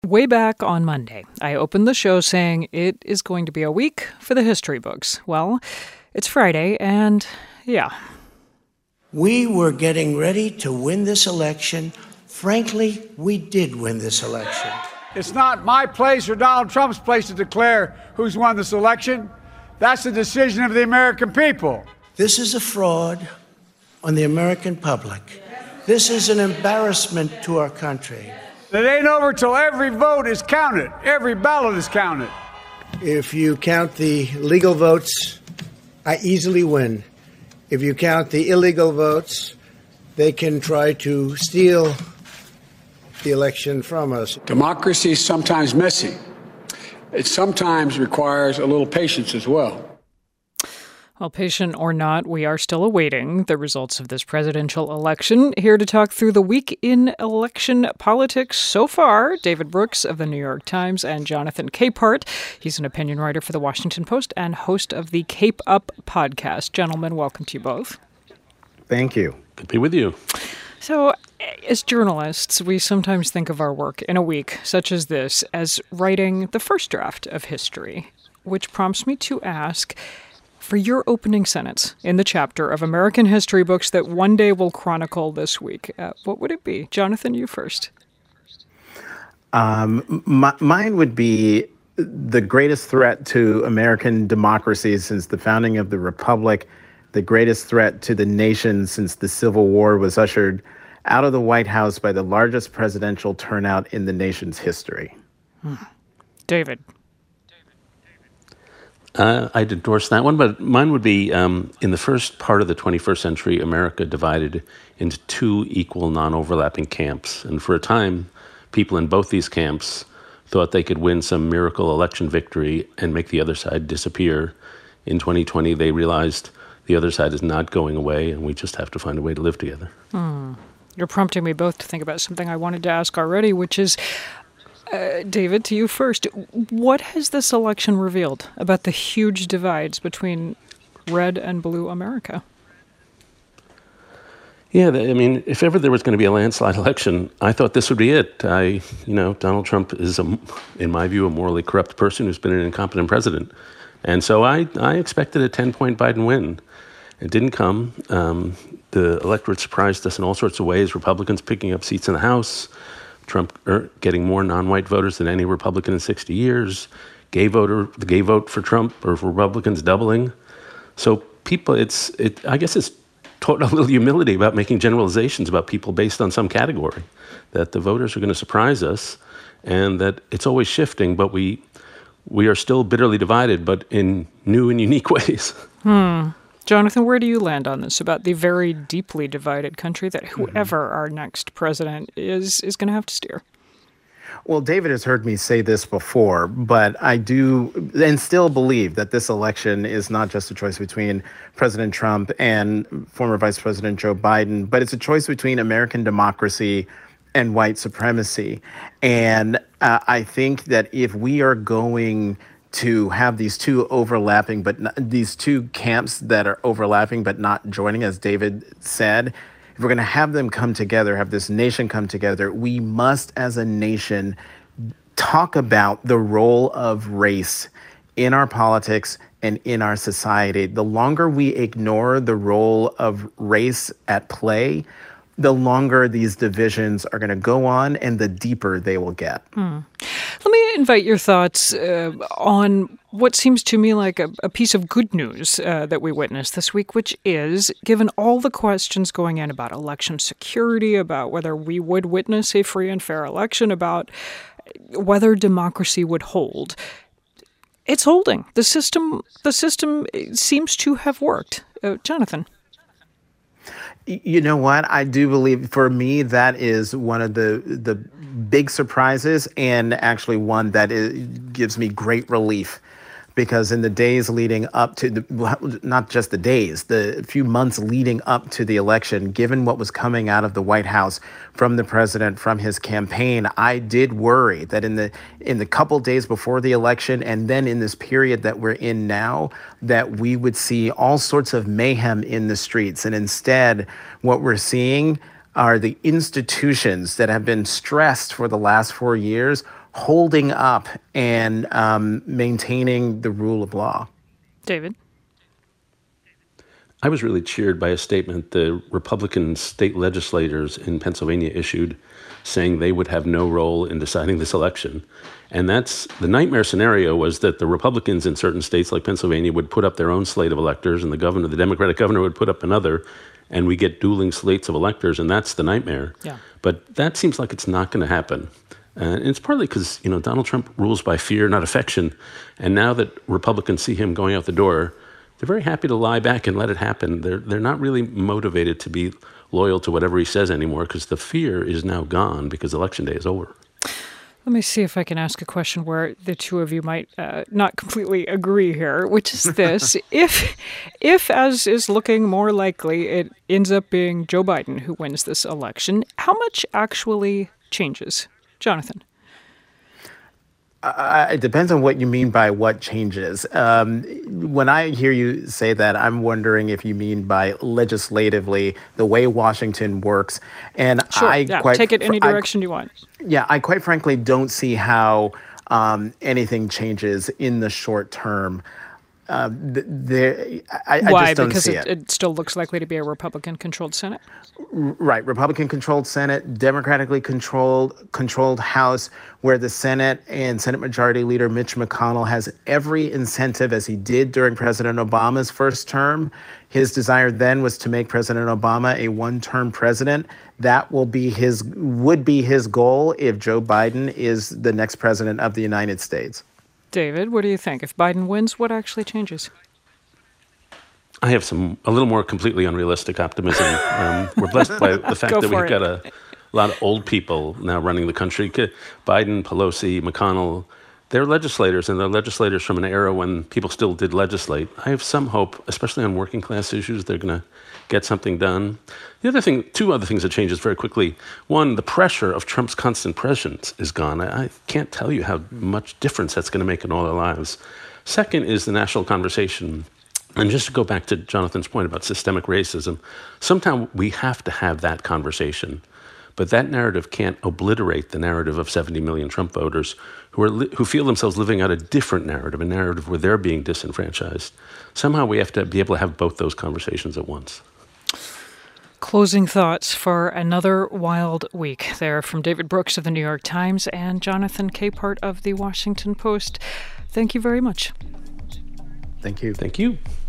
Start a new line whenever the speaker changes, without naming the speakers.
Way back on Monday, I opened the show saying it is going to be a week for the history books. Well, it's Friday, and yeah.
We were getting ready to win this election. Frankly, we did win this election.
It's not my place or Donald Trump's place to declare who's won this election. That's the decision of the American people.
This is a fraud on the American public. This is an embarrassment to our country.
It ain't over till every vote is counted. Every ballot is counted.
If you count the legal votes, I easily win. If you count the illegal votes, they can try to steal the election from us.
Democracy is sometimes messy. It sometimes requires a little patience as well.
Well, patient or not, we are still awaiting the results of this presidential election. Here to talk through the week in election politics so far, David Brooks of the New York Times and Jonathan Capehart. He's an opinion writer for the Washington Post and host of the Cape Up podcast. Gentlemen, welcome to you both.
Thank you.
Good to be with you.
So, as journalists, we sometimes think of our work in a week such as this as writing the first draft of history, which prompts me to ask, for your opening sentence in the chapter of American history books that one day will chronicle this week, what would it be? Jonathan, you first.
Mine would be the greatest threat to American democracy since the founding of the Republic, the greatest threat to the nation since the Civil War was ushered out of the White House by the largest presidential turnout in the nation's history.
David.
I'd endorse that one, but mine would be in the first part of the 21st century, America divided into two equal, non-overlapping camps. And for a time, people in both these camps thought they could win some miracle election victory and make the other side disappear. In 2020, they realized the other side is not going away, and we just have to find a way to live together.
You're prompting me both to think about something I wanted to ask already, which is, David, to you first. What has this election revealed about the huge divides between red and blue America?
Yeah, I mean, if ever there was going to be a landslide election, I thought this would be it. Donald Trump is, in my view, a morally corrupt person who's been an incompetent president. And so I expected a 10-point Biden win. It didn't come. The electorate surprised us in all sorts of ways. Republicans picking up seats in the House, Trump getting more non-white voters than any Republican in 60 years, the gay vote for Trump or for Republicans doubling. So people, I guess it's taught a little humility about making generalizations about people based on some category, that the voters are going to surprise us and that it's always shifting, but we are still bitterly divided, but in new and unique ways.
Jonathan, where do you land on this about the very deeply divided country that whoever our next president is going to have to steer?
Well, David has heard me say this before, but I do and still believe that this election is not just a choice between President Trump and former Vice President Joe Biden, but it's a choice between American democracy and white supremacy. And I think that if we are going to have these two overlapping, these two camps that are overlapping but not joining, as David said, if we're going to have them come together, have this nation come together, we must, as a nation, talk about the role of race in our politics and in our society. The longer we ignore the role of race at play, the longer these divisions are going to go on and the deeper they will get.
Let me invite your thoughts on what seems to me like a piece of good news that we witnessed this week, which is, given all the questions going in about election security, about whether we would witness a free and fair election, about whether democracy would hold, it's holding. The system seems to have worked. Jonathan.
You know what? I do believe, for me, that is one of the big surprises, and actually one that gives me great relief. Because in the days leading up to, not just the days, the few months leading up to the election, given what was coming out of the White House from the president, from his campaign, I did worry that in the couple days before the election, and then in this period that we're in now, that we would see all sorts of mayhem in the streets. And instead, what we're seeing are the institutions that have been stressed for the last 4 years holding up and maintaining the rule of law.
David?
I was really cheered by a statement the Republican state legislators in Pennsylvania issued saying they would have no role in deciding this election. And that's the nightmare scenario, was that the Republicans in certain states like Pennsylvania would put up their own slate of electors and the Democratic governor would put up another, and we get dueling slates of electors, and that's the nightmare.
Yeah.
But that seems like it's not going to happen. And it's partly because, Donald Trump rules by fear, not affection. And now that Republicans see him going out the door, they're very happy to lie back and let it happen. They're not really motivated to be loyal to whatever he says anymore, because the fear is now gone because Election Day is over.
Let me see if I can ask a question where the two of you might not completely agree here, which is this. If, as is looking more likely, it ends up being Joe Biden who wins this election, how much actually changes? Jonathan?
It depends on what you mean by what changes. When I hear you say that, I'm wondering if you mean by legislatively the way Washington works. And
sure, take it any direction you want.
Yeah, I quite frankly don't see how anything changes in the short term. I
Why?
Just don't
because
see it.
It still looks likely to be a Republican-controlled Senate?
Right. Republican-controlled Senate, Democratically controlled House, where the Senate and Senate Majority Leader Mitch McConnell has every incentive, as he did during President Obama's first term. His desire then was to make President Obama a one-term president. That would be his goal if Joe Biden is the next president of the United States.
David, what do you think? If Biden wins, what actually changes?
I have a little more completely unrealistic optimism. We're blessed by the fact that we've got a lot of old people now running the country. Biden, Pelosi, McConnell, they're legislators, and they're legislators from an era when people still did legislate. I have some hope, especially on working class issues, they're going to get something done. Two other things that changes very quickly. One, the pressure of Trump's constant presence is gone. I can't tell you how much difference that's going to make in all our lives. Second is the national conversation. And just to go back to Jonathan's point about systemic racism, sometimes we have to have that conversation. But that narrative can't obliterate the narrative of 70 million Trump voters who feel themselves living out a different narrative, a narrative where they're being disenfranchised. Somehow we have to be able to have both those conversations at once.
Closing thoughts for another wild week there from David Brooks of the New York Times and Jonathan Capehart of the Washington Post. Thank you very much.
Thank you.
Thank you.